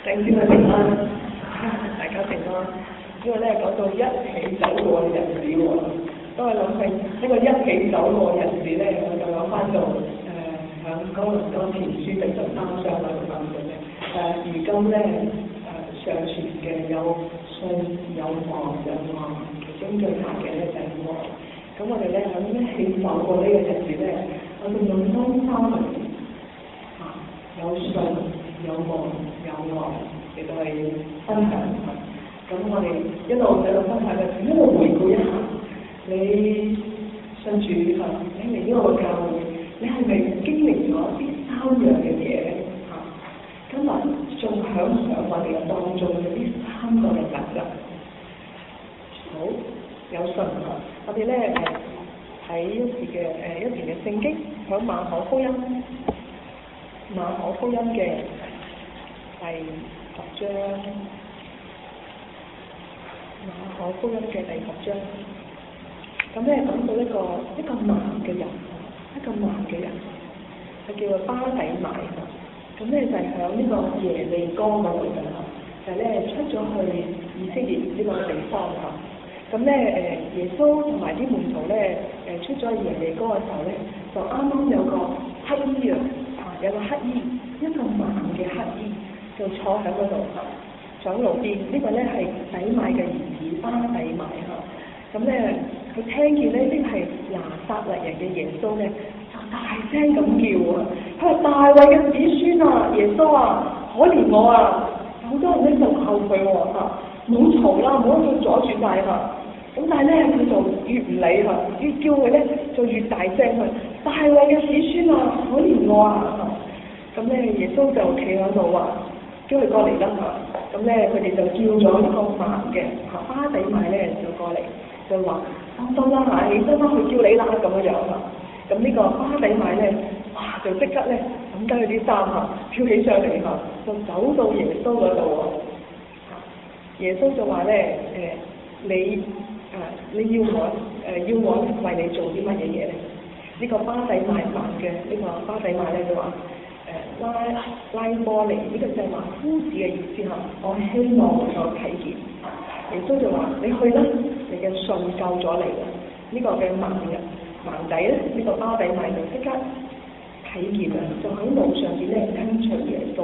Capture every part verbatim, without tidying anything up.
頂先去平安，大家平安。因為咧講到一起走過嘅日子喎，當我諗起呢個一起走過嘅日子咧，我就有翻到誒響哥林多前書第十三章嗰度講嘅咧，誒如今咧誒上傳嘅有信有望有望，其中最大嘅咧就係望。咁我哋咧響一起走過呢個日子咧，我哋用心三嚟啊，有信有望有愛嚟到去分享。咁我哋一路喺度分享嘅，一路回顧一下，你信主啊，你嚟呢個教會，你係咪經歷咗呢三樣嘅嘢咧？嚇，今日仲享唔享我哋嘅當中嘅呢三個嘅特質？好，有信啊！我哋咧誒睇一時嘅誒一段嘅聖經，喺馬可福音，馬可福音嘅第十章。馬可福音嘅第十章，咁咧講到一個一個盲嘅人，一個盲嘅人，佢叫做巴底買，咁咧就係響呢個耶利哥嗰度嘅，就係咧出咗去以色列呢個地方嚇，咁咧誒耶穌同埋啲門徒咧誒出咗去耶利哥嘅時候咧，就啱啱有個乞衣啊，有個乞衣，一個盲嘅乞衣就坐喺嗰度。上路邊呢個咧係底買嘅兒子巴底買嚇，咁咧佢聽見咧呢係拿撒勒人嘅耶穌咧，就大聲咁叫啊！佢話大衛嘅子孫啊，耶穌啊，可憐我啊！好多人咧就後悔喎嚇，冇嘈啦，唔好再阻住晒嚇。咁但係咧佢就越唔理嚇，越叫佢咧就越大聲去，大衛嘅子孫啊，可憐我啊！咁咧耶穌就企喺度話，叫佢過嚟啦嚇。咁咧，佢哋就叫咗呢個盲嘅巴底買咧就過嚟，就話放心啦嚇，起身啦，佢叫你啦咁樣樣嚇。咁呢個巴底買咧，哇就即刻咧抌低佢啲衫嚇，跳起上嚟嚇，就走到耶穌嗰度喎。耶穌就話咧誒，你啊你要我誒、呃、要我為你做啲乜嘢嘢咧？呢、這個巴底買盲嘅呢個巴底買咧就話。誒拉拉波尼呢個就係話夫子嘅意思嚇，我希望我有睇見。耶穌就話：你去啦，你嘅信救咗你啦。呢、這個嘅盲人盲仔咧，呢、這個巴底買就即刻睇見啦，就喺路上邊咧跟隨耶穌。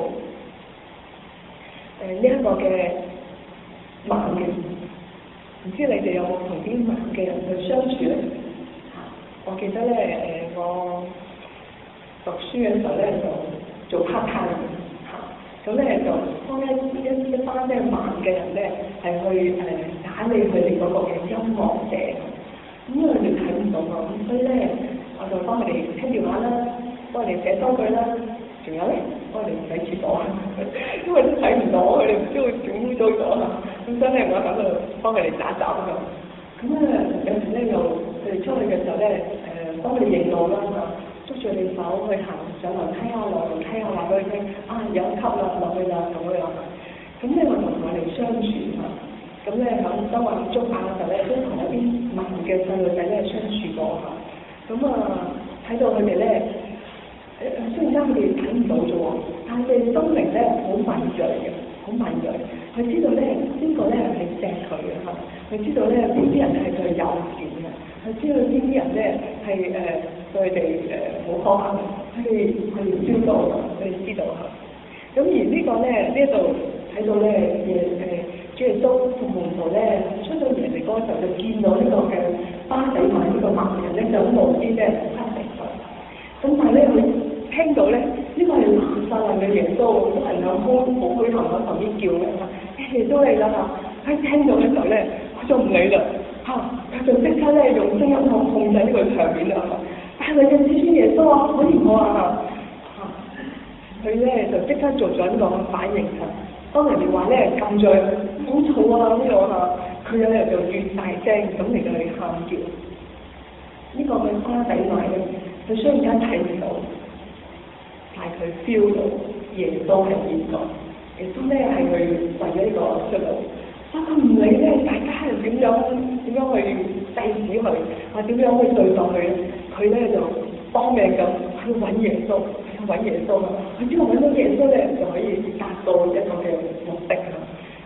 誒呢一個嘅盲人，唔知你哋有冇同啲盲嘅人去相處咧？我記得咧誒、呃、我。讀書嘅時候咧就做 part time 嚇，咁咧就當一一一班咧盲嘅人咧係去誒打理佢哋嗰個嘅音樂社，咁因為佢哋睇唔到嘛，咁所以咧我就幫佢哋聽電話啦，幫佢哋寫收據啦，仲有咧幫佢哋洗廁所，因為都睇唔到，佢哋唔知會整污糟咗嚇，咁所以咧我喺度幫佢哋打雜咁，咁咧有時咧又佢哋出去嘅時候咧誒幫佢哋認路啦嚇。捉住你手去行上樓梯啊，落樓梯啊，話俾佢聽啊，有級啦，落去啦咁樣。咁咧我同佢哋相處嚇，咁咧響當我接觸下嘅時候咧，都同一啲盲嘅細路仔咧相處過嚇。咁啊睇到佢哋咧，誒雖然間佢哋睇唔到啫喎，但係佢哋心靈咧好敏鋭嘅，好敏鋭。佢知道咧邊個咧係錫佢嘅嚇，佢知道咧邊啲人係對佢友善嘅，佢知道邊啲人咧係誒。佢哋誒好苛刻，佢哋佢哋知道，佢哋知道嚇。咁而呢個咧呢一度睇到咧耶誒主耶穌同門徒咧出咗耶利哥嘅時候，就見到呢個嘅巴底買呢個盲人咧就喺路邊咧乞食佢。咁但係咧佢聽到咧呢、這個係拿撒勒嘅耶穌，都係有好好虛行喺旁邊叫嘅嚇，耶穌嚟啦嚇！佢聽到嘅時候咧，佢就唔理啦嚇，佢就即刻咧用聲音去控制呢個場面啦嚇。大衛嘅子孫耶穌啊，可憐我啊！嚇，佢咧就即刻做咗一個反應嚇。當人哋話咧撳住好嘈啊呢個嚇，佢咧就越大聲咁嚟到去喊叫。呢、這個嘅巴底買咧，佢雖然間睇唔到，但係佢 feel 到耶穌係邊個？耶穌咧係佢為咗呢個出路。啊！佢唔理咧，大家係點樣點樣去制止佢，啊點樣去對待佢咧？佢咧就幫命咁去揾耶穌，去揾耶穌啊！佢只要揾到耶穌咧，就可以達到一個嘅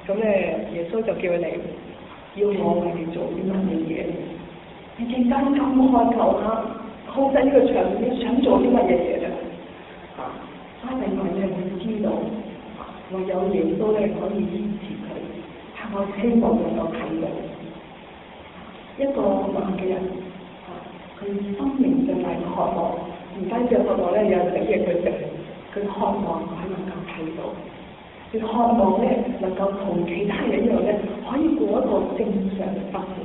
咁咧耶穌就叫佢嚟，要我為你做啲乜嘢嘢？你點解咁渴求下控制呢個場面？你想做啲乜嘢嘢咧？啊！啊！另外你係會知道，唯有耶穌咧可以支持佢，係我希望能夠睇到一個盲嘅人，啊！佢心靈上係渴望，唔單止渴望咧有食嘢佢食，佢渴望佢能夠睇到。佢渴望咧能夠同其他人一樣咧，可以過一個正常嘅生活。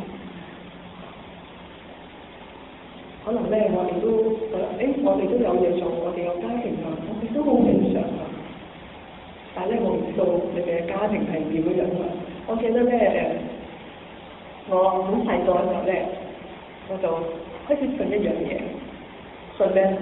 可能咧我哋都覺得，誒我哋都有嘢做，我哋有家庭啊，我哋都好正常啊。但係咧我唔知道你哋嘅家庭係點樣啊。我記得咧誒，我好細個嘅時候咧，我就開始信一樣嘢，信咧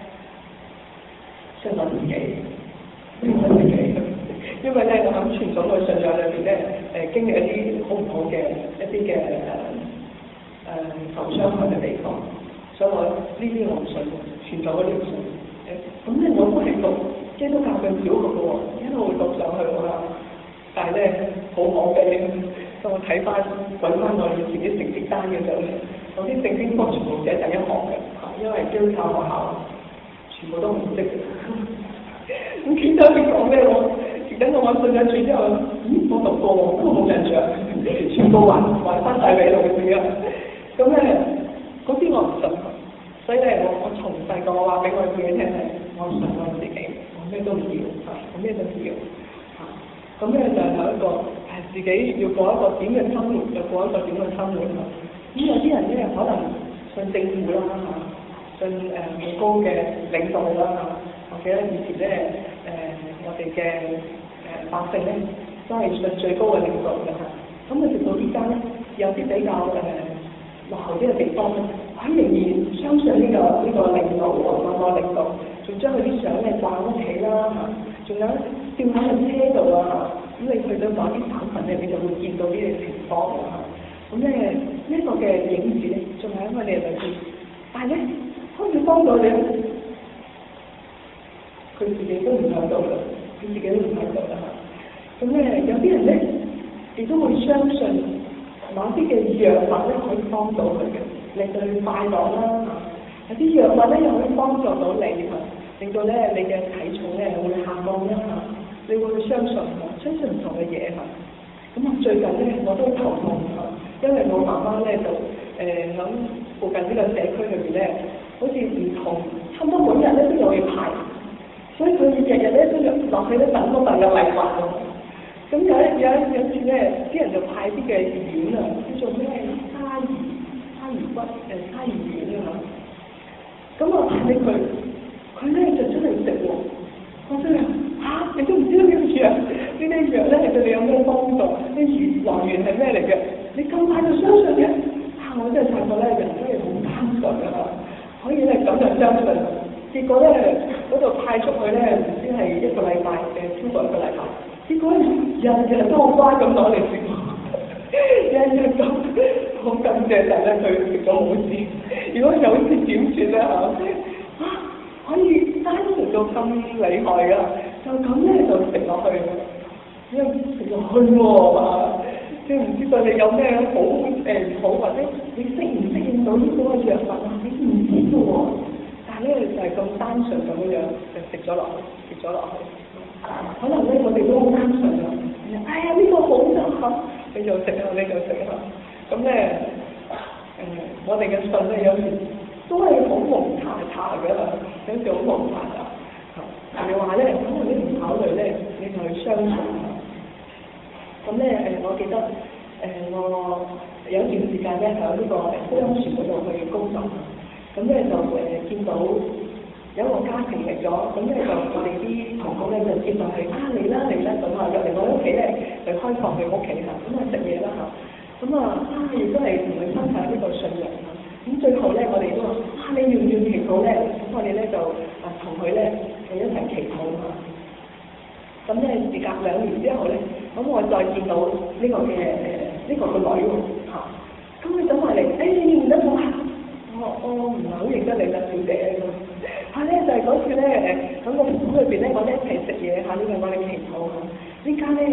信我自己，信我自己。因為咧，我喺傳統嘅信仰裏邊咧，誒、呃、經歷一啲好唔好嘅一啲嘅誒誒受傷害嘅地方，所以我呢啲我唔信，傳統嗰啲唔信。誒咁咧，我都係讀基督教嘅小學嘅喎，一路讀上去㗎。但係咧，好可悲，當我睇翻揾翻我哋自己成績單嘅時候咧，我啲聖經科全部寫第一行嘅，嚇，因為基督教學校全部都唔識嘅。咁見到你講咩我？等到我信咗主之後，咦，我讀過喎，都冇印象，全部還還翻晒俾老師啊！咁咧，嗰啲我唔信，所以咧，我我從細個我話俾我自己聽係，我信我自己，我咩都唔要，我咩都唔要，嚇！咁咧就係一個係自己要過一個點嘅生活，就過一個點嘅生活啊！咁有啲人咧可能信政府啦嚇，信誒好高嘅領導啦嚇，我記得以前咧誒、呃、我哋嘅誒百姓咧，都係信最高嘅領導嘅嚇。咁啊，直到而家咧，有啲比較誒落後啲嘅地方咧，佢仍然相信呢、這個呢、這個領導喎，某個領導，仲將佢啲相咧掛屋企啦嚇，仲有吊喺個車度啊。咁你去到某啲省份咧，你就會見到呢啲情況㗎嚇。咁咧呢一個嘅影子咧，仲喺我哋裏邊，但係咧，可以幫到你，佢自己都唔喺度啦，佢自己都唔喺度啦嚇。咁咧有啲人咧，亦都會相信某啲嘅藥物咧可以幫到佢嘅，令到佢快樂啦嚇。有啲藥物咧又可以幫助到你嚇，令到咧你嘅體重咧會下降啦嚇。你會相信嚇，相信唔同嘅嘢嚇。咁啊最近咧我都頭痛嚇，因為我媽媽咧就誒喺、呃、附近呢個社區裏邊咧，好似唔同，差唔多每日咧都有嘢排。所以佢日日咧都落去咧等嗰份嘅禮物喎。咁有一有一有次咧，啲人就派啲嘅丸啊，叫做咩沙魚沙魚骨誒沙魚丸啊。咁我派俾佢，佢咧就真係食喎。我真係嚇，你都唔知道呢啲藥，呢啲藥咧係對你有咩幫助？啲魚來源係咩嚟嘅？你咁快就相信嘅？啊！我真係發覺咧，人真係好單純啊，可以咧咁就相信。結果咧，嗰度派出去咧，唔知係一個禮拜嘅，超過一個禮拜。結果咧，日日都好乖咁攞嚟食，日日咁好感謝神咧，佢食咗好事。如果有事點算咧嚇？啊，可以單食到咁厲害㗎，就咁咧就食落去，因為食落去喎嘛，即係唔知道你有咩好誒唔好，或者你適唔適應到呢個藥物啊？你唔知㗎喎。但係咧就係咁單純咁樣就食咗落去，食咗落去。可能咧我哋都好單純啊！哎呀呢、這個好就嚇，你就食啊，你就食啊。咁咧誒，我哋嘅信咧有時都係好蒙查查嘅，有時好蒙查查。但係話咧，可能你唔考慮咧，你就去相信。咁咧誒，我記得誒、呃、我有一段時間咧喺呢個福音船嗰度去工作。咁咧就誒、呃、見到有一個家庭嚟咗，咁咧就我哋啲同工咧就接落去啊嚟啦嚟啦咁啊入嚟我屋企咧就開放佢屋企嚇，咁啊食嘢啦嚇，咁啊啊亦都係同佢分享呢個信仰嚇，咁最後咧我哋都話啊你要唔要祈禱咧？咁我哋咧就啊同佢咧就一齊祈禱嚇，咁咧時隔兩年之後咧，咁我再見到呢個嘅誒呢個嘅女喎嚇，咁佢走埋嚟，誒你認唔得我啊？我我唔係好認得你啦，小姐咁。嚇咧就係嗰次咧誒，喺個房裏邊咧，我哋一齊食嘢嚇，呢個我哋祈禱嚇。呢家咧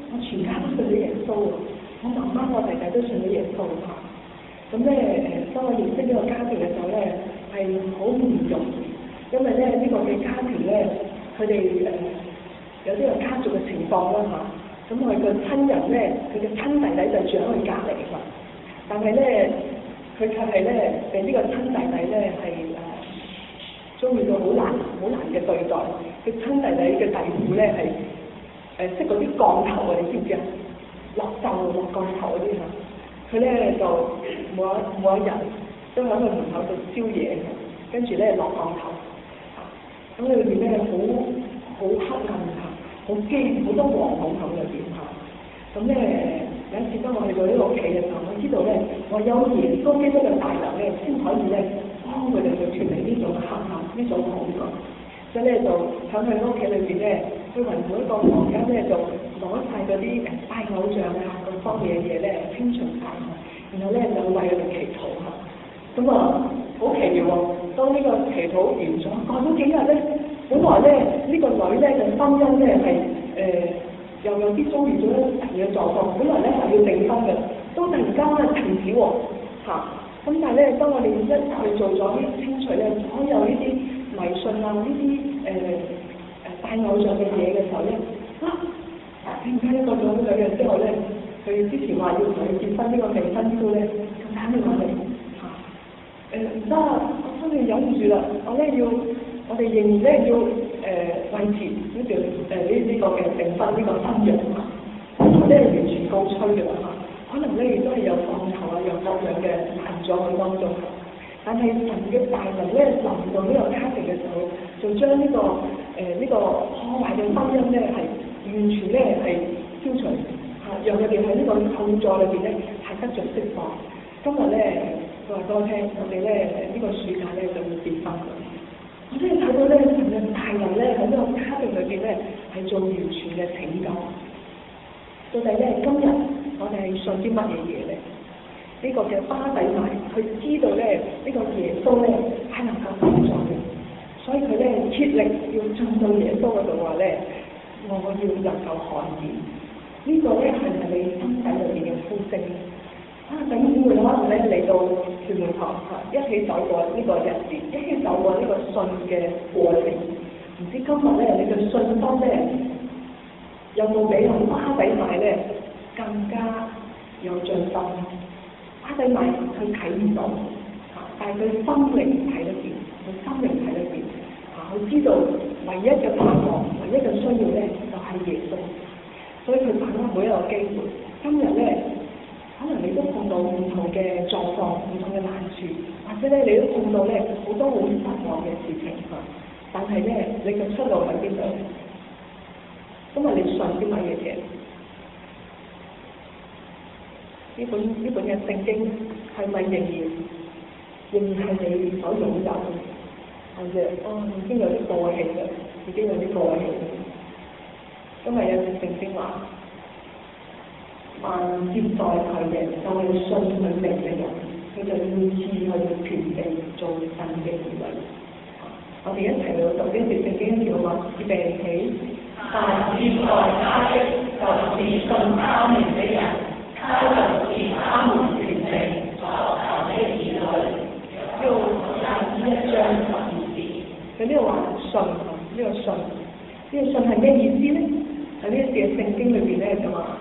我全家都信咗耶穌喎，我媽媽我弟弟都信咗耶穌嚇。咁咧誒，當我認識呢個家庭嘅時候咧，係好唔容易，因為咧呢、這個嘅家庭咧，佢哋誒有啲個家族嘅情況啦嚇。咁我個親人咧，佢嘅親弟弟就住喺佢隔離㗎，但係咧佢卻係咧俾呢個親弟弟咧係誒遭遇到好難好難嘅對待。佢親弟弟嘅弟婦咧係誒識嗰啲降頭啊，你知唔知啊？落咒落降頭嗰啲嚇。佢咧就每一每一日都喺佢門口度燒嘢，跟住咧落降頭，嚇咁裏邊咧好好黑暗嚇，好驚好多惶恐喺裏邊嚇。咁咧有一次當我去到呢個屋企嘅時候，我知道咧我有耶穌基督嘅大能咧，先可以咧幫佢哋去脫離呢種黑暗呢種恐懼。所以咧就喺佢屋企裏邊咧，去圍每一個房間咧就攞晒嗰啲誒拜偶像啊各方面嘅嘢咧清除晒，然後咧就為佢哋祈禱嚇。咁啊好奇妙喎！當呢個祈禱完咗，過咗幾日咧，本來咧呢、這個女咧嘅婚姻咧係誒又有啲遭遇咗一啲特別嘅狀況，本來咧係要訂婚嘅，都突然間咧停止喎嚇。咁、啊、但係咧，當我哋一去做咗呢啲清除咧，所有呢啲迷信啊，呢啲誒誒拜偶像嘅嘢嘅時候咧，啊，點解一個咗兩日之後咧，佢之前話要同佢結婚呢個訂婚書咧，咁啱要我哋嚇誒唔得啊！我真係忍唔住啦，我咧要我哋仍然咧要誒維持呢條誒呢呢個嘅訂婚呢個婚約啊，我咧完全告吹嘅啦嚇，可能咧亦都係有降頭啊，有各樣嘅難阻喺當中。但係神嘅大能咧臨到呢個家庭嘅時候，就將呢、這個誒呢、呃這個破壞嘅婚姻咧係完全咧係消除嚇，讓佢哋喺呢個痛詛裏邊咧係得着釋放。今日咧佢話俾我聽，我哋咧呢、這個暑假咧就會結婚。我真係睇到咧神嘅大能咧喺呢個家庭裏邊咧係做完全嘅拯救。到底咧今日我哋係信啲乜嘢嘢咧？呢個嘅巴底買，佢知道咧呢、這個耶穌咧係能夠幫助嘅，所以佢咧竭力要進到耶穌嗰度話咧，我要能夠看見。這個、呢個咧係咪你心底裏邊嘅呼聲？啊，弟兄姊妹可能咧嚟到屯門堂嚇，一起走過呢個日子，一起走過呢個信嘅過程。唔知今日咧你嘅信心咧有冇比同巴底買咧更加有進心？巴底買佢睇唔到嚇，但係佢心靈睇得見，佢心靈睇得見嚇，佢知道唯一嘅盼望，唯一嘅需要咧就係耶穌，所以佢把握每一個機會。今日咧，可能你都碰到唔同嘅狀況、唔同嘅難處，或者咧你都碰到咧好多好失望嘅事情嚇，但係咧你嘅出路喺邊度？今日你信啲乜嘢嘢？呢本呢本嘅聖經係咪仍然仍然係你所擁有？或者哦已經有啲過氣啦，已經有啲過氣啦。今日有隻聖經話，凡接待佢嘅就係信佢名嘅人，佢就要賜佢權柄做神嘅兒女。我哋一齊嚟讀呢段聖經一條話，預備起。凡接待他的，就是信他名的人。他就賜他們權柄作神的兒女。要廿一章十二節。佢呢個話信，呢、這個信，呢、這個信係咩意思咧？喺呢一節聖經裏邊咧就話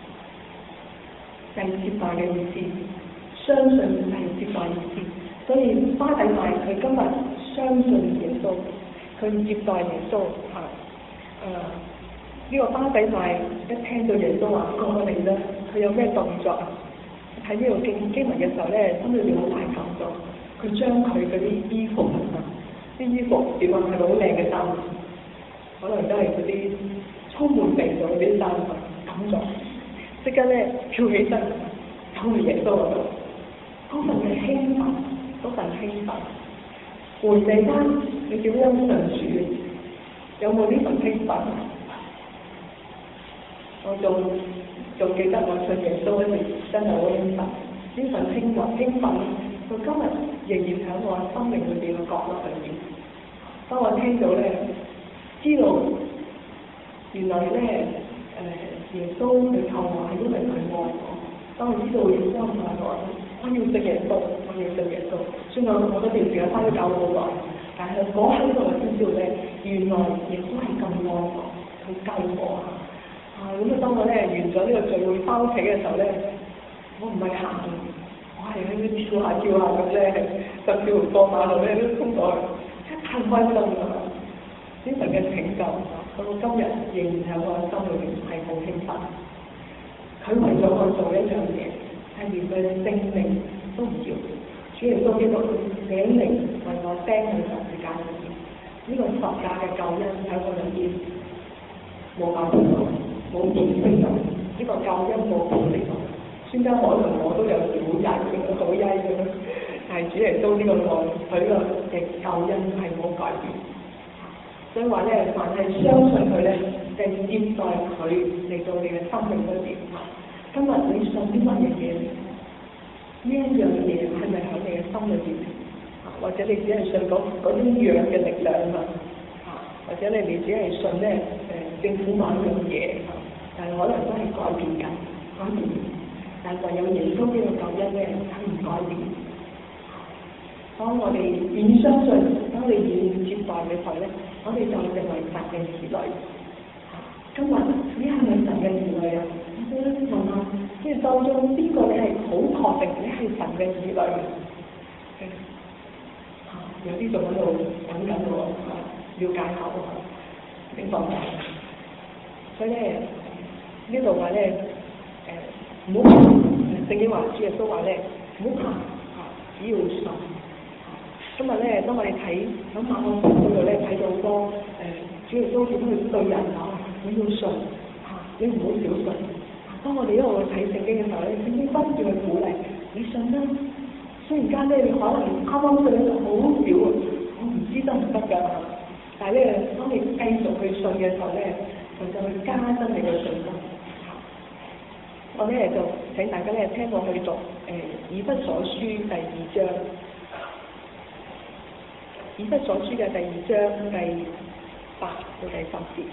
係接待嘅意思，相信係接待意思。所以巴底買佢今日相信耶穌，佢接待耶穌嚇。誒、呃、呢、這個巴底買一聽到耶穌話過嚟咧，佢有咩動作啊？睇呢個經經文嘅時候咧，心裏邊好大感動。佢將佢嗰啲衣服啊，啲衣服點講係好靚嘅衫，可能都係嗰啲充滿味道嗰啲衫啊，抌咗，即刻咧跳起身，走去耶穌嗰度。嗰份嘅興奮，嗰份興奮，回味翻你點樣上主？有冇呢份興奮？我仲仲記得我信耶穌嗰時真係好興奮，呢份興奮興奮到今日仍然喺我生命裏邊嘅角落裏邊。當我聽到咧，知道原來咧誒、呃、耶穌佢救我係因為佢愛我。當我知道耶穌愛我，我要信耶穌，我要信耶穌。雖然我嗰段時間翻去教好耐，但係嗰刻我先知道咧，原來耶穌係咁愛我，佢救我啊！啊咁啊，當我咧完咗呢個聚會翻屋企嘅時候咧，我唔係行，我係喺度跳下跳下咁咧，甚至乎過馬路咧都衝過去，真係太開心啦！呢神嘅拯救，到我今日仍然喺我心裏邊係好興奮。佢為咗我做一樣嘢，係連佢嘅性命都唔要。主耶穌基督捨命為我釘喺十字架上面，呢、這個十架嘅救恩喺我裏邊冇辦法到，冇見識到，呢、這個救恩冇見識到。專家可能我都有時好曳嘅，好曳嘅，但係主耶穌呢個愛，佢呢個嘅救恩係冇改變。所以話咧，凡係相信佢咧，就接待佢嚟到你嘅生命裏邊。今日你信啲乜嘢嘢？呢一樣嘢係咪喺你嘅心裏邊？或者你只係信嗰嗰種樣嘅力量啊？或者你哋只係信咧誒政府某樣嘢，但係可能都係改變緊，改變。但係唯有耶穌呢個救恩咧，係唔改變。當我哋願意相信，當我哋願意接待嘅時候咧，我哋就成為神嘅兒女。今日你係咪神嘅兒女啊？我想問下，即係當中邊個你係好確定你係神嘅兒女？啊，有啲仲喺度揾緊喎，了解下喎，明白嗎？所以咧，呢度話咧，誒唔好怕，聖經話主耶穌話咧，唔好怕，啊，只要信。今日咧，當我哋睇喺馬可福音嗰度咧，睇到好多誒、呃，主耶穌點樣去對人講，你要信嚇，你唔好小信。當我哋一路去睇聖經嘅時候咧，聖經不斷去鼓勵你信啦。雖然間咧，你可能啱啱信得好少啊，我唔知得唔得㗎。但係咧，當你繼續去信嘅時候咧，就就去加深你嘅信心。我咧就請大家咧聽我去讀誒、呃《以弗所書》第二章。以弗所書嘅第二章第八到第十節，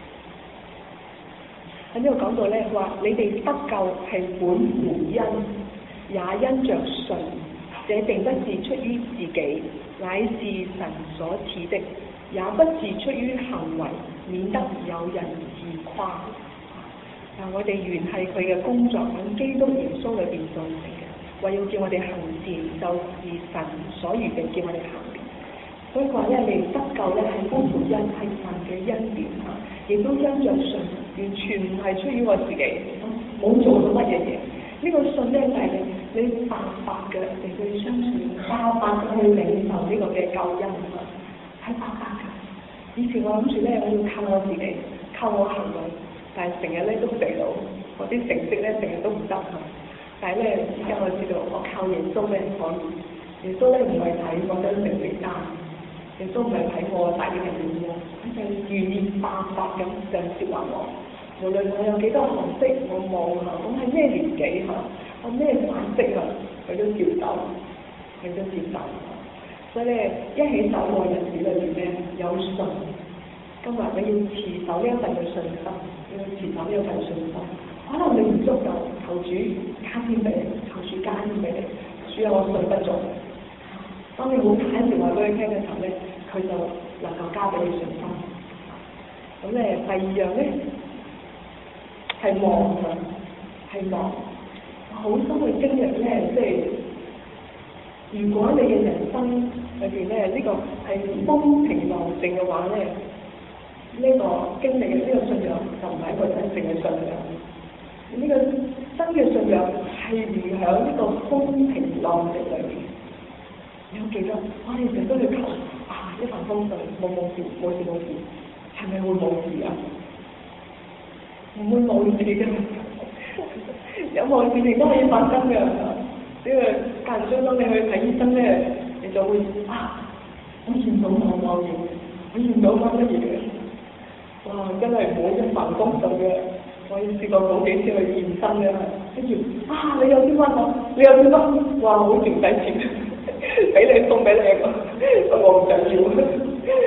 喺呢度講到咧，話你哋得救係本乎恩，也因着信。這並不是出於自己，乃是神所賜的；也不是出於行為，免得有人自誇。嗱，我哋原係佢嘅工作，喺基督耶穌裏邊造成嘅，為要叫我哋行善，就是神所預定叫我哋行。所以話咧，你得救咧係本乎恩，係神嘅恩典啊！亦都因着信，完全唔係出於我自己，冇做到乜嘢嘢。呢、這個信咧就係你你白白嘅嚟去相信，白白嘅去領受呢個嘅救恩啊！係白白嘅。以前我諗住咧，我要靠我自己，靠我行為，但係成日咧都肥到，我啲成績咧成日都唔得啊！但係咧，而家我知道，我靠耶穌咧可以。耶穌咧唔係睇我張成績單。亦都唔係睇我大嘅人點樣，佢就願意白白咁就接納我。無論我有幾多學識，我望下，我係咩年紀嚇，我咩顏色啊，佢都接受，佢都接受。所以咧，一起走嘅日子裏邊咧，有信。今日你要持守呢一份嘅信心，要持守呢一份信心。可能你唔足夠，求主加添俾你，求主加添俾你。主有我信不足。當你冇坦誠話俾佢聽嘅時候咧，佢就能夠加俾你信心。咁咧，第二樣咧係望啊，係望。好深嘅經歷咧，即係如果你嘅人生裏邊咧，呢、這個係風平浪靜嘅話咧，呢、這個經歷嘅呢個信仰就唔係一個真正嘅信仰。呢、這個真嘅信仰係唔響呢個風平浪靜裏邊。你要記得，我哋成日都去求啊，一帆風順，冇冇事，冇事冇事，係咪會冇事啊？唔會冇事嘅，有冇事情都可以發生嘅。呢個間唔中當你去睇醫生咧，你就會啊，我驗到某某嘢，我驗到乜乜嘢，哇！真係唔好一帆風順嘅。我試過好幾次去驗身嘅，跟住啊，你有啲乜啊？你有啲乜？哇！好勁使錢。俾你送俾你個，我唔想要。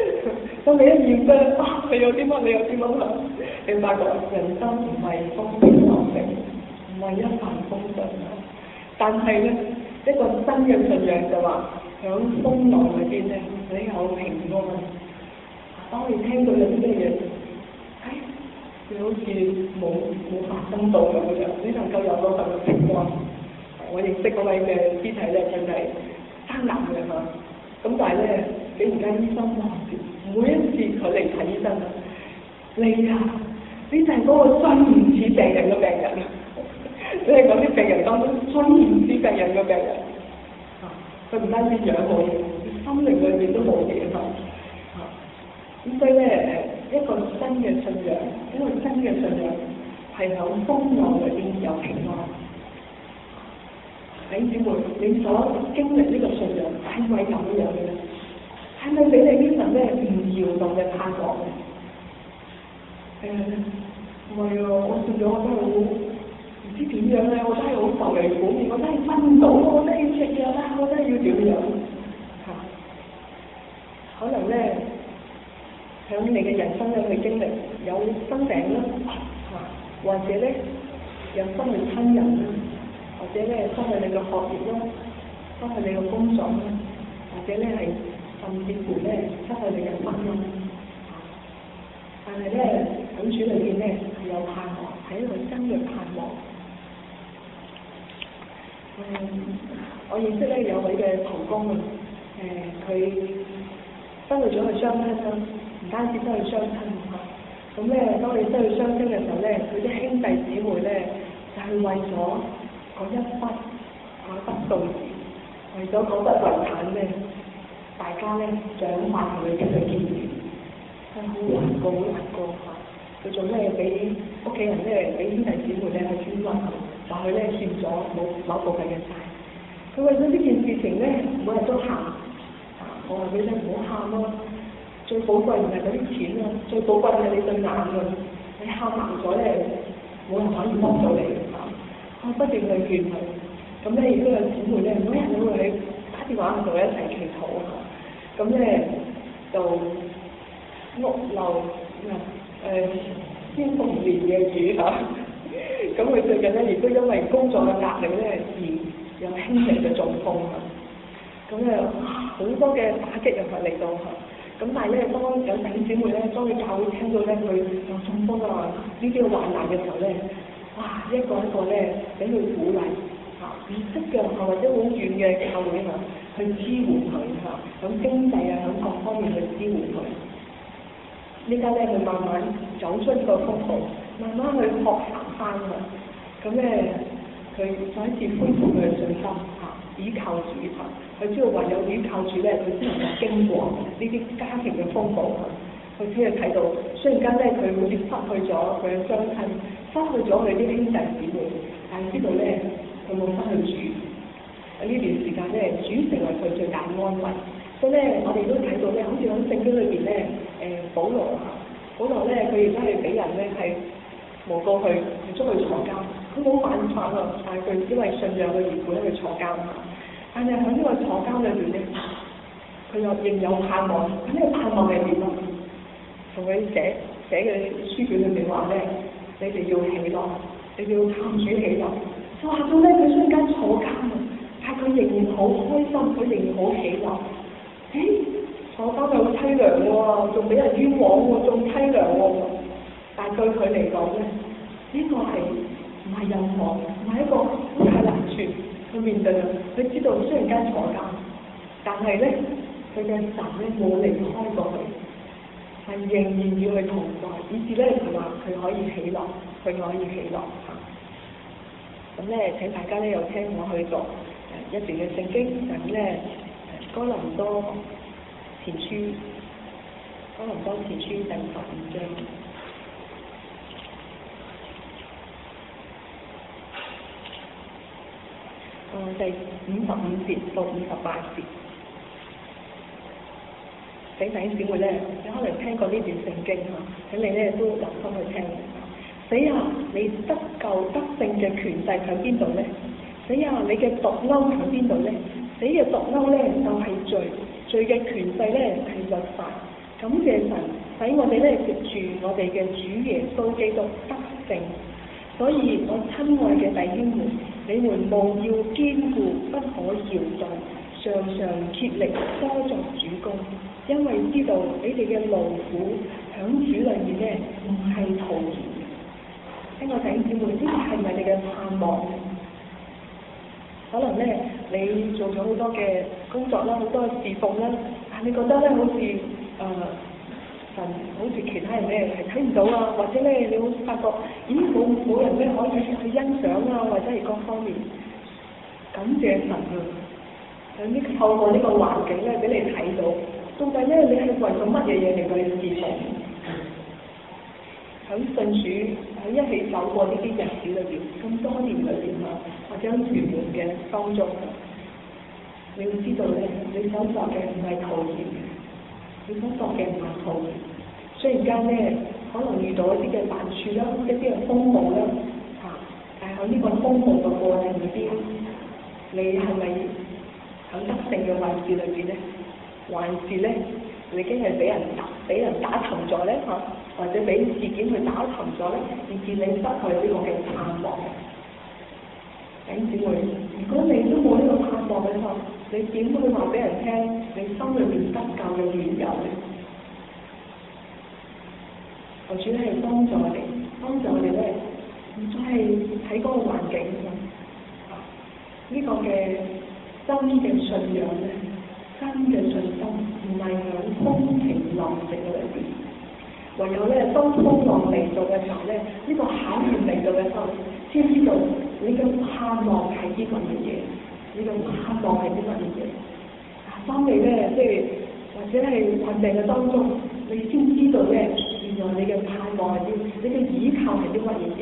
當你一驗咧，啊，你有啲乜？你有啲乜啊？你發覺人生唔係風平係一帆風順啊。但係咧，一個新嘅信仰就話，響風浪裏邊咧，你有平安。當你聽到有啲咩嘢，唉，你好似冇冇發生到咁樣，你能夠有嗰份嘅平安。我認識嗰位嘅師弟咧，佢就係生男嘅嘛，咁但係咧，竟然間醫生話，每一次佢嚟睇醫生啊，你啊，你就係嗰個最唔似病人嘅病人，你係嗰啲病人當中最唔似病人嘅病人。啊，佢唔單止樣冇嘢，心靈裏面都冇嘢嘛。啊，咁所以咧，誒，一個新嘅信仰，一個新嘅信仰係響風浪裏邊有平安。弟兄姊妹，你所經歷呢個信仰係咪咁樣嘅咧？係咪俾你呢份咧唔搖動嘅盼望咧？誒，唔係啊！我信咗我真係好唔知點樣咧，我真係好受嚟苦面，我真係瞓唔到，我真係要食藥啦，我真係要點樣嚇？可能咧喺你嘅人生咧去經歷有生病啦嚇，或者咧有失去親人啦。或者咧失去你嘅學業啦，失去你嘅工作啦，或者咧係甚至乎咧失去你嘅婚姻。但係咧喺主裏邊咧係有盼望，係一個新嘅盼望。嗯，我認識咧有位嘅同工啊，誒、呃、佢失去咗佢雙親啦，唔單止失去雙親嚇，咁咧當你失去雙親嘅時候咧，佢啲兄弟姊妹咧就係、是、為咗嗰一筆嗰一筆數字，為咗嗰筆遺產咧，大家咧獎勵佢嘅見面，係好難過，好難過嚇。佢仲咧俾屋企人咧，俾兄弟姊妹咧去捐屈，話佢咧欠咗冇某部分嘅債。佢為咗呢件事情咧，每日都喊。啊，我話俾你唔好喊咯，最寶貴唔係嗰啲錢啊，最寶貴係你對眼啊！你喊盲咗咧，冇人可以幫到你嚇。我不斷去勸佢，咁咧亦都有姊妹咧，每日都會打電話同佢一齊祈禱啊。咁咧就屋漏誒天逢連嘅雨嚇。咁佢最近咧亦都因為工作嘅壓力咧而有輕微嘅中風啊。咁咧好多嘅打擊又係嚟到嚇。咁但係咧，當有弟兄姊妹咧，當佢教會聽到咧佢有中風啊呢啲嘅患難嘅時候咧，哇！一個一個咧俾佢鼓勵嚇，唔識嘅或者好遠嘅教會嚇，去支援佢嚇，響經濟啊，響各方面去支援佢。呢家咧佢慢慢走出呢個風暴，慢慢去學行翻㗎。咁咧佢再一次恢復佢嘅信心嚇，倚靠主嚇。佢知道唯有倚靠主咧，佢先能夠經過呢啲家庭嘅風暴嚇。佢先係睇到，雖然間咧佢好似失去咗佢嘅雙親，失去咗佢啲兄弟姊妹，但係知道咧佢冇失去主。喺呢段時間咧，主成為佢最大安慰。所以咧，我哋都睇到咧，好似喺聖經裏邊咧，誒、呃、保羅啊，保羅咧佢而家係俾人咧係誣告佢，捉佢坐監。佢冇犯法啊，但係佢因為信仰嘅緣故咧，佢坐監。但係喺呢個坐監裏邊咧，佢又仍有盼望。咁呢個盼望係點啊？同佢寫寫嘅書卷裏面話咧，你哋要喜樂，你哋要探主喜樂。就話到咧，佢瞬間坐監啊，但係佢仍然好開心，佢仍然好喜樂。誒，坐監又好凄涼喎，仲俾人冤枉喎，仲凄涼喎。但係對佢嚟講咧，呢、這個係唔係任何，唔係一個好大難處去面對嘅。佢知道雖然間坐監，但係咧佢嘅神咧冇離開過佢，係仍然要去同在，以至咧佢話佢可以喜樂，佢可以喜樂嚇。咁咧請大家咧又聽我去讀一段嘅聖經，就係咧哥林多前書，哥林多前書第十五章，誒第五十五節到五十八節。請弟兄姊妹咧，你可能聽過呢段聖經嚇，請你咧都留心去聽。死啊！你得救得勝嘅權勢喺邊度咧？死啊！你嘅毒鈎喺邊度咧？死嘅毒鈎咧就係、是、罪，罪嘅權勢咧係律法。感謝神，使我哋咧藉住我哋嘅主耶穌基督得勝。 所以我親愛嘅弟兄們，你們務要堅固，不可搖動，常常竭力多作主工，因為知道你哋嘅勞苦響主裏面咧唔係徒然嘅。聽我弟兄姊妹，呢個係咪你嘅盼望？可能咧你做咗好多嘅工作啦，好多嘅侍奉啦，但你覺得咧好似誒、呃、神好似其他人咧係睇唔到啊，或者咧你好似發覺咦冇冇人咧可以去欣賞啊，或者係各方面感謝神啊！喺呢透過呢個環境咧俾你睇到，到底咧你係為咗乜嘢嘢嚟到侍奉？喺信主喺一起走過呢啲日子裏邊，咁多年裏邊啊，或者喺團員嘅當中，你要知道咧，你所作嘅唔係徒然嘅，你所作嘅唔係徒然。雖然間咧可能遇到一啲嘅難處啦，一啲嘅風暴啦，嚇，但係喺呢個風暴嘅過程裏邊，你係咪喺得勝嘅位置裏邊咧？還是咧你已經係俾人打俾人打沉咗咧嚇？或者俾事件去打沉咗咧，以致你失去呢個嘅盼望。弟兄姊妹，如果你都冇呢個盼望嘅時候，你點會話俾人聽你心裏邊得救嘅緣由咧？求主係幫助我哋，幫助我哋咧，唔再係喺嗰個環境上，呢、這個嘅真嘅信仰咧，真嘅信心唔係喺風平浪靜嘅裏邊。唯有咧，當風浪嚟到嘅時候咧，呢、這個考驗嚟到嘅時候，先知道你嘅盼望係啲乜嘢，你嘅盼望係啲乜嘢。啊，當你咧，即係或者係困境嘅當中，你先知道咧，原來你嘅盼望係啲，你嘅依靠係啲乜嘢。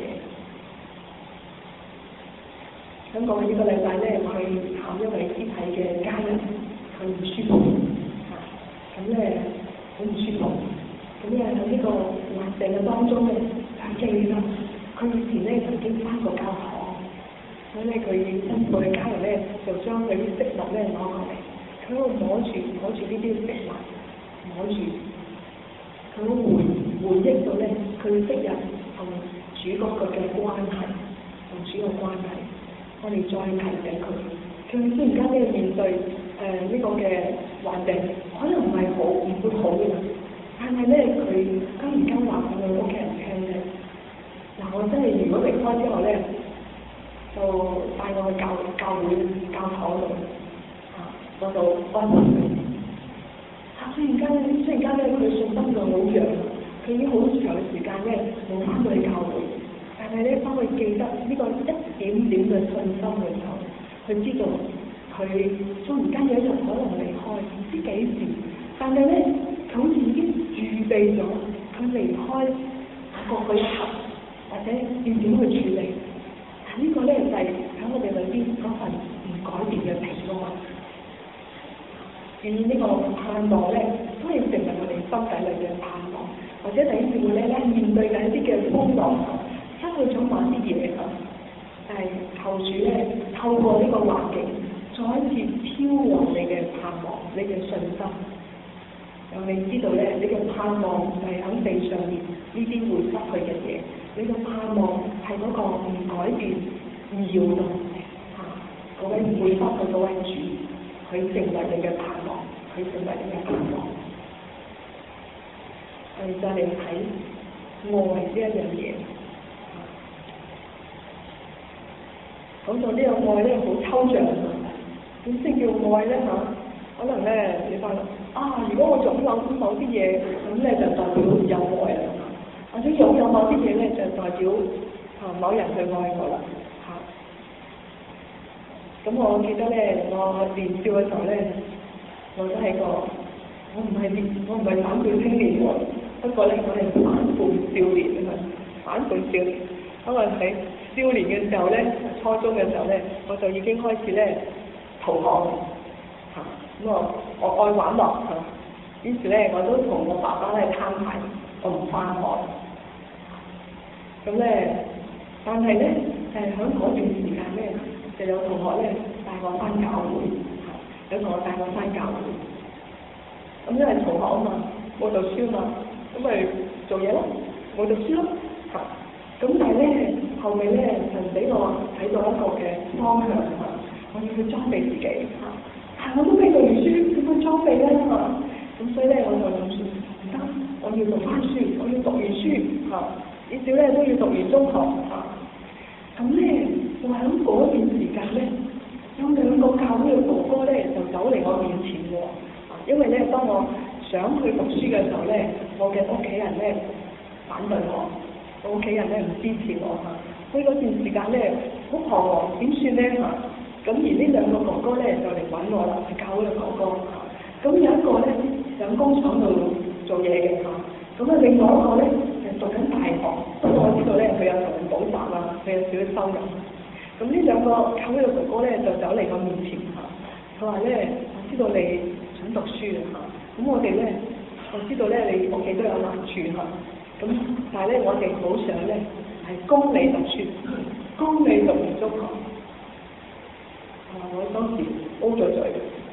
咁講呢個禮拜咧，我去探一位肢體嘅家人，佢唔舒服，啊，咁咧好唔舒服。咁咧喺呢個患病嘅當中咧，佢記得佢以前咧曾經返過教堂，所以咧佢辛苦嘅家人咧就將佢啲食物咧攞過嚟，佢喺度摸住摸住呢啲食物，摸住，佢會回憶到咧佢昔日同主嗰個嘅關係，同主嘅關係，我哋再提醒佢，佢雖然間呢個面對誒呢、呃這個嘅患病，可能唔係好唔會好嘅。但係咧，佢今而家話俾佢屋企人聽咧，嗱，我真係如果離開之後咧，就帶我去教教會教堂度，啊，嗰度安慰佢。啊，雖然間雖然間咧，佢信心就好弱，佢已經好長嘅時間咧冇翻到去教會，但係咧，當佢記得呢個一點點嘅信心嘅時候，佢知道佢雖然間有一日可能離開，唔知幾時，但係咧。好似已經預備咗佢離開嗰個一刻，或者要點去處理？這個、呢個咧就係、是、喺我哋裏邊嗰份唔改變嘅平安。而呢個盼望咧，都係成為我哋心底裏嘅盼望。或者弟兄姊妹咧咧面對緊一啲嘅風浪，失去咗某啲嘢啊，但係求主咧透過呢個環境，再一次飄揚你嘅盼望，你嘅信心。讓你知道咧，你嘅盼望唔係喺地上面呢啲會失去嘅嘢，你嘅盼望係嗰個唔改變、唔搖動嚇嗰位唔會失去嗰位主，佢成為你嘅盼望，佢成為你嘅盼望。我哋再嚟睇愛呢一樣嘢，講到呢個愛咧好抽象，點先叫愛咧嚇？可能咧你發覺啊，如果我擁有某啲嘢，咁咧就代表有愛啦；或者擁有某啲嘢咧，就代表啊某人去愛我啦嚇。咁、啊、我記得咧，我年少嘅時候咧，我都係個，我唔係年，我唔係反叛青年喎，不過咧我係反叛少年啊嘛，反叛少年。咁我喺少年嘅時候咧，初中嘅時候咧，我就已經開始咧逃學。咁我我愛玩樂嚇，於是咧我都同我爸爸咧攤牌，我唔翻學。咁咧，但係咧誒喺嗰段時間咧，就有同學咧帶我翻教會，有同學帶我翻教會。咁因為逃學啊嘛，冇讀書嘛，咁咪做嘢咯，冇讀書咯嚇。咁但係咧， 後尾咧神俾我睇到一個嘅方向嚇，我要去裝備自己嚇，但係我都未讀完書，點樣裝備咧嚇？咁所以咧我就諗住唔得，我要讀翻書，我要讀完書嚇，至少咧都要讀完中學嚇。咁咧我喺嗰段時間咧，有兩個教會嘅哥哥咧就走嚟我面前喎，因為咧當我想去讀書嘅時候咧，我嘅屋企人咧反對我，我屋企人咧唔支持我嚇，所以嗰段時間咧好彷徨，點算咧嚇？咁而呢兩個哥哥咧就嚟揾我啦，係教會嘅哥哥嚇。咁有一個咧喺工廠度做嘢嘅嚇，咁啊另外一個咧係讀緊大學，不過我知道咧佢有同人補習啊，佢有少少收入。咁呢兩個教會嘅哥哥咧就走嚟我面前嚇，佢話咧我知道你想讀書啊嚇，咁我哋咧我知道咧你屋企都有難處嚇，咁但係咧我哋好想咧係供你讀書，供你讀完中學。啊！我當時 O 咗嘴。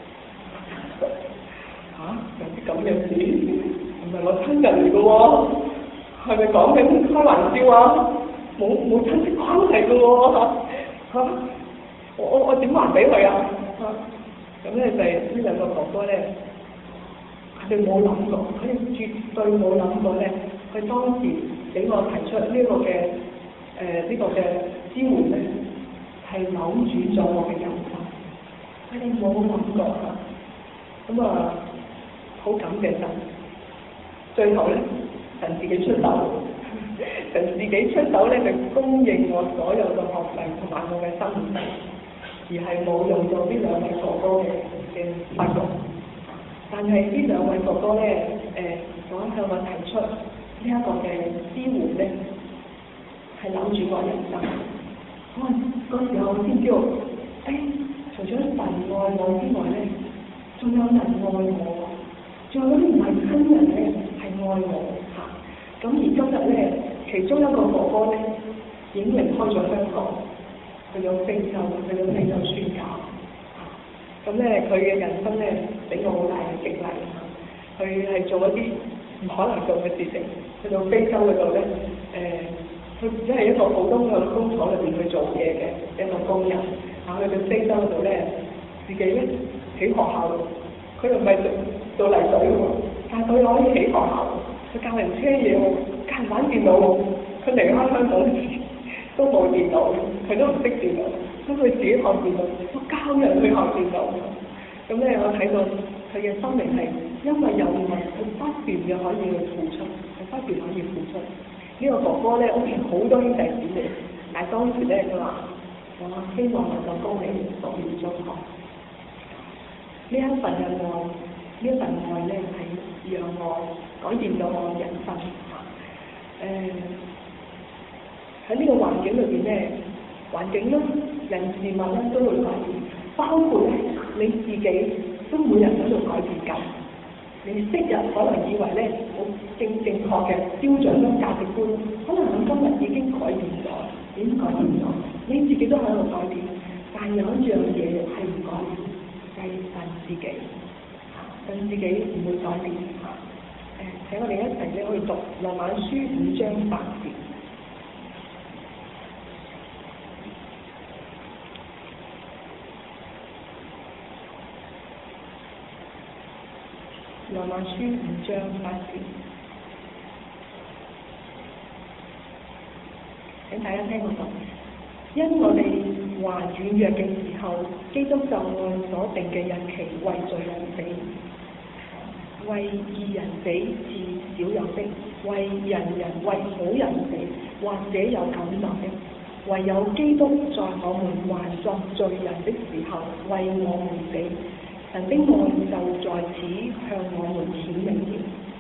嚇、啊！有啲咁嘅事，唔係我親人嚟嘅喎，係咪講緊開玩笑啊？冇冇親戚關係嘅喎嚇！我我我點還俾佢啊？嚇！咁咧就係呢兩個哥哥咧，佢哋冇諗過，佢哋絕對冇諗過咧，佢當時俾我提出呢個嘅誒呢個嘅支援咧，係扭轉咗我嘅人生。佢哋冇諗過嚇。咁啊，好感謝神。最後咧，神自己出手，神自己出手咧，就供應我所有嘅學費同埋我嘅生活費，而係冇用到呢兩位哥哥嘅嘅發覺。但係呢兩位哥哥咧，誒、呃，想向我提出呢一個嘅支援咧，係扭轉我人生。我嗰時候我先知道，誒、哎，除咗神愛我之外咧，仲有人愛我，仲有啲唔係親人咧係愛我嚇。咁而今日咧，其中一個哥哥咧已經離開咗香港，去咗非洲，去咗非洲宣教嚇。咁咧佢嘅人生咧俾我好大嘅激勵嚇。佢係做一啲唔可能做嘅事情，去到非洲嗰度咧，誒，佢只係一個普通嘅工廠裏邊去做嘢嘅一個工人嚇。去到非洲嗰度咧，自己咧喺學校，佢又唔係做做泥水喎，但係佢可以起學校，佢教人車嘢喎，教人玩電腦喎。佢離開香港都冇電腦，佢都唔識電腦，咁佢自己學電腦，我教人去學電腦。咁咧，我睇到佢嘅生命係因為有愛，佢不斷嘅可以去付出，佢不斷可以付出。呢、這個哥哥咧屋企好多兄弟姊妹，但係當時咧佢話：我希望能夠供你讀完中學。呢一份嘅愛，呢一份愛咧係讓我改變咗我人生嚇。誒喺呢個環境裏邊咧，環境啦、人事物咧都會改變，包括咧你自己都每人喺度改變緊。你昔日可能以為咧好正正確嘅標準啦、價值觀，可能喺今日已經改變咗，已經改變咗。你自己都喺度改變，但有一樣嘢係唔改變，就係神自己，神自己唔會改變嚇。誒，請我哋一齊咧去讀羅馬書五章八節。羅馬書五章八節，請大家聽我讀。因我哋還軟弱嘅時候，基督就按所定嘅日期為罪人死，為義人死是少有的，為人人為好人死，或者有感覺的。唯有基督在我們還作罪人的時候為我們死，神的愛就在此向我們顯明了。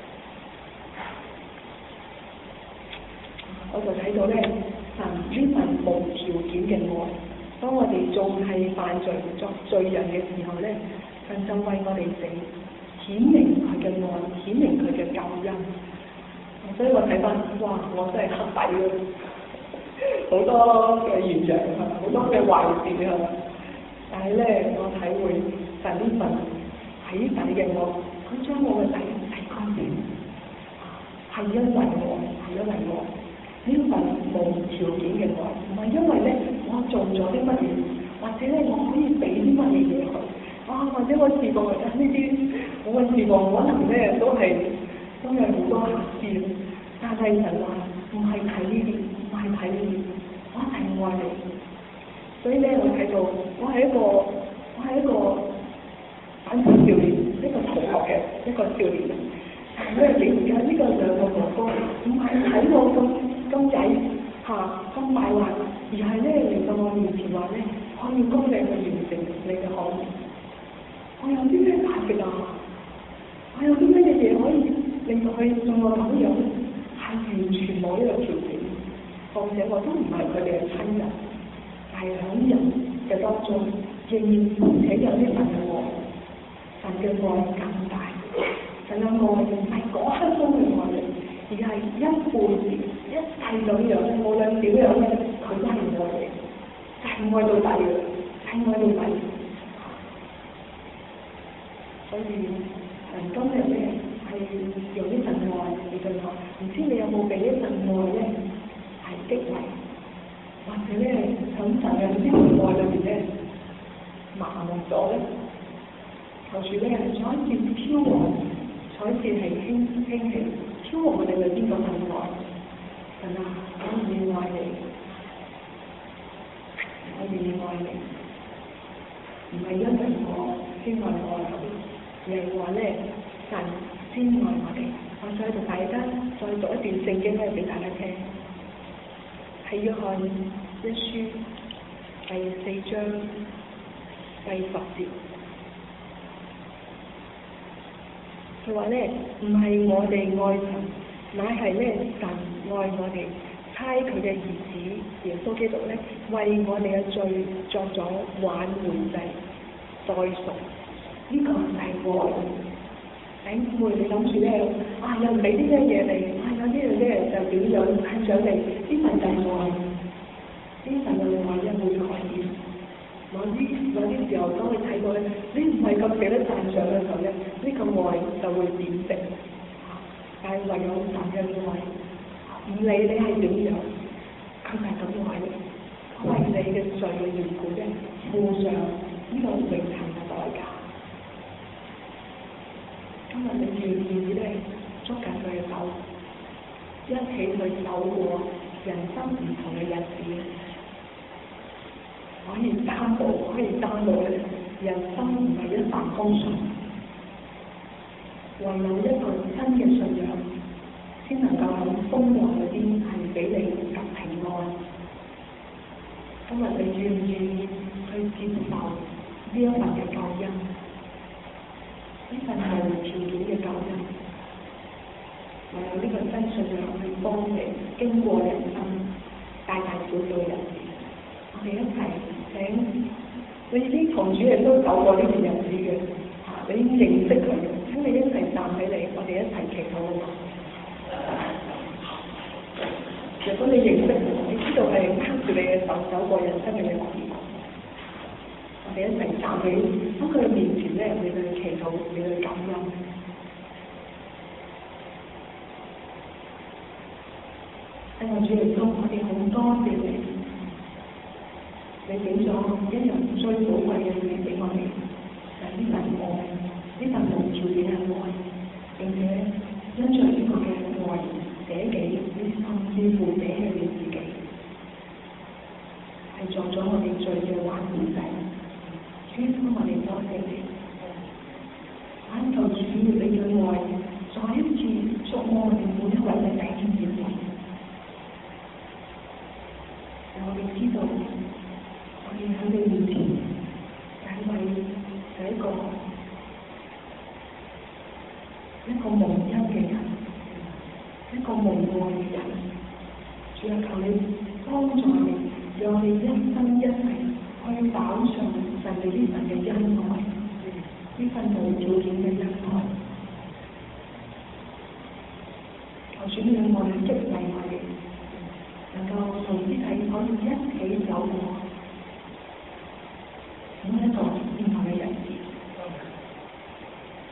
我就睇到咧，神呢份無條件嘅愛，當我哋仲係犯罪作罪人嘅時候咧，神就為我哋死，顯明佢嘅愛，顯明佢嘅救恩。所以我睇翻，哇！我真係黑底咯，好多嘅現象，好多嘅壞事啊！但係咧，我體會神呢份起底嘅愛，佢將我嘅底洗乾淨，係因為我，係因為我。 呢份無條件嘅愛，唔係因為咧我做咗啲乜嘢，或者咧我可以俾啲乜嘢嘢佢，啊或者我試過呢啲，我嘅試過可能咧都係都有好多瑕疵，但係神話唔係睇呢啲，唔係睇呢啲，我係愛你。所以咧，我睇到我係一個我係一個反叛少年，一個逃學嘅一個少年。但係咧，點解呢個兩個哥哥唔係睇我咁咁仔嚇咁敗壞，而係咧嚟到我面前話咧，我要幫你去完成你嘅項目。我有啲咩價值啊？我有啲咩嘢可以令到佢對我咁樣？係完全冇呢個條件，況且我都唔係佢哋嘅親人。係喺人嘅當中，仍然且有啲神嘅愛，神嘅愛更大。神嘅愛唔係嗰刻鐘嘅愛嚟，而係一輩子一切咁樣，無論點樣咧，佢都係愛你，係愛到底嘅，係愛到底。所以神今日咧係用啲神愛嚟對我，唔知你有冇俾啲神愛咧係激勵？或者咧，喺神嘅呢份愛裏邊咧，麻木咗咧，求主咧再一次挑旺，再一次係興興起，挑旺我哋裏邊嗰份愛。神啊，我願意愛你，我願意愛你，唔係因為我先愛我而係話咧，神先愛我哋。我再同大家再讀一段聖經咧俾大家聽。係約翰一書第四章第十節，佢話咧唔係我哋愛神，乃係咧神愛我哋，差佢嘅兒子耶穌基督咧為我哋嘅罪作咗挽回祭代贖，呢、這個係愛。頂妹，你諗住咧，啊又俾啲咩嘢你，啊有啲嘢咧就點樣欣賞你，呢份就係愛，呢份嘅愛一冇改變。有啲有啲時候當你睇到咧，你唔係咁值得讚賞嘅時候咧，呢、這個愛就會貶值。但係唯有神嘅愛，唔理你係點樣，佢係咁愛你，為你嘅罪嘅緣故咧，付上呢個永恆嘅代價。今日你願唔願意咧捉緊佢嘅手，一起去走過人生唔同嘅日子，可以擔保，可以擔保咧，人生唔係一帆風順，唯有一個新嘅信仰，先能夠喺風浪裏邊係俾你及平安。今日你願唔願意去接受呢一份嘅救恩？呢份無條件嘅救恩，唯有呢個真信仰去幫你經過人生大大小小嘅日子。我哋一齊請，你已經同主耶穌走過呢段日子嘅，嚇你已經認識佢，請你一齊站起嚟，我哋一齊祈禱。如果你認識，你知道係握住你嘅手走過人生嘅日子。我哋一齊站起，喺佢嘅面前咧，你去祈禱，你去感恩。喺我主耶穌，我哋好多謝你，你俾咗一樣最寶貴嘅嘢俾我哋，就係呢份愛，呢份無條件嘅愛，並且因着呢個嘅愛捨己，你甚至乎捨棄你自己，係作咗我哋罪嘅挽回祭。主，我哋多謝你，懇求主你嘅愛再一次觸摸我哋每一位嘅弟兄姊妹。我哋知道，我哋喺你面前，係為係一個一個蒙恩嘅人，一個蒙愛嘅人。主啊，求你幫助我哋，讓我哋一生一世去飽嘗神你呢份嘅恩愛，呢份無條件嘅恩愛。求主你讓我哋激勵我哋，能夠同肢體可以一起走過每一個唔同嘅日子。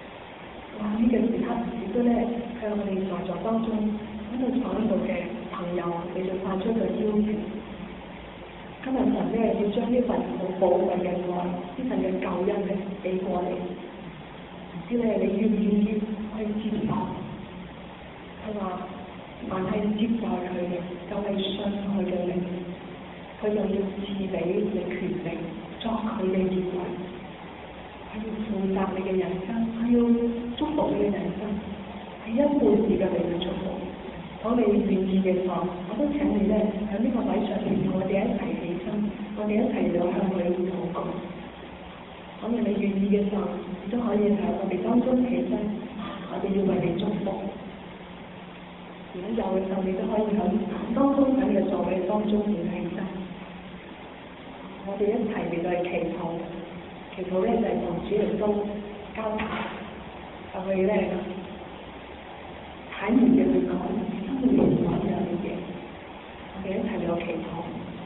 哇！呢、這個時刻亦都咧向我哋在座當中喺度坐喺度嘅朋朋友，你就發出個邀請。今日神咧要將呢份好寶貴嘅愛，呢份嘅救恩咧俾過你，唔知咧你願唔願意去接受？佢話凡係接待佢嘅，就係信佢嘅靈，佢就要賜俾你權力作佢嘅兒女，佢要負責你嘅人生，佢要祝福你嘅人生，係一輩子嘅你嘅祝福。當你願意嘅時候，我都請你咧喺呢個位上面同我哋一齊起身，我哋一齊就向佢禱告。當你願意嘅時候，你都可以喺我哋當中起身，我哋要為你祝福。如果有嘅時候，你都可以喺當中喺你嘅座位當中而起身。我哋一齊嚟到去祈禱，祈禱咧就係同主耶穌交談，就去咧坦然嘅去講。生命所有嘅嘢，我哋一齊嚟祈禱。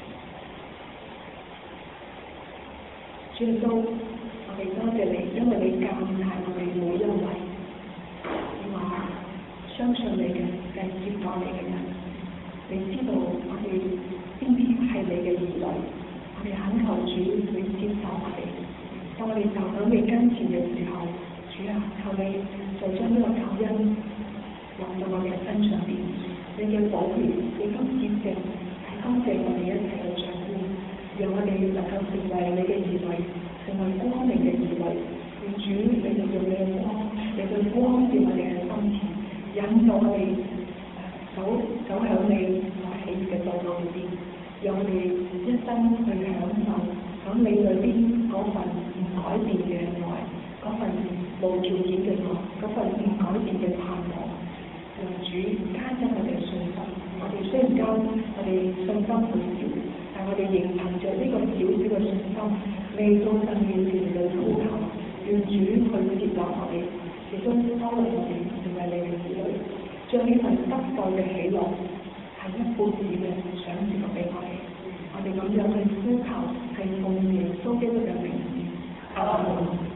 主耶穌，我哋多謝你，因為你教帶我哋每一位，你話相信你嘅，就係接待你嘅人。你知道我哋邊啲係你嘅兒女，我哋懇求主你接受我哋。當我哋就喺你跟前嘅時候，主啊，求你就將呢個救恩落到我哋嘅身上邊，你嘅寶血，你今潔淨，係多謝我哋一齊嘅掌管，讓我哋能夠成為你嘅兒女，成為光明嘅兒女。願主你就用你嘅光，你去光照我哋嘅心田，引導我哋走走向你所喜悅嘅道路裏邊，讓我哋一生去享受喺你裏邊嗰份唔改變嘅愛，嗰份無條件嘅愛，嗰份唔改變嘅盼望。讓主加增我哋嘅信心，我哋雖然間我哋信心好少，但我哋仍憑着呢個小小嘅信心，未到神面前嚟呼求，願主去接納我哋，亦都幫助我哋成為你嘅子女，將呢份得救嘅喜樂係一輩子嘅賞賜俾我哋。我哋咁樣去呼求，係奉耶穌基督嘅名字。阿門。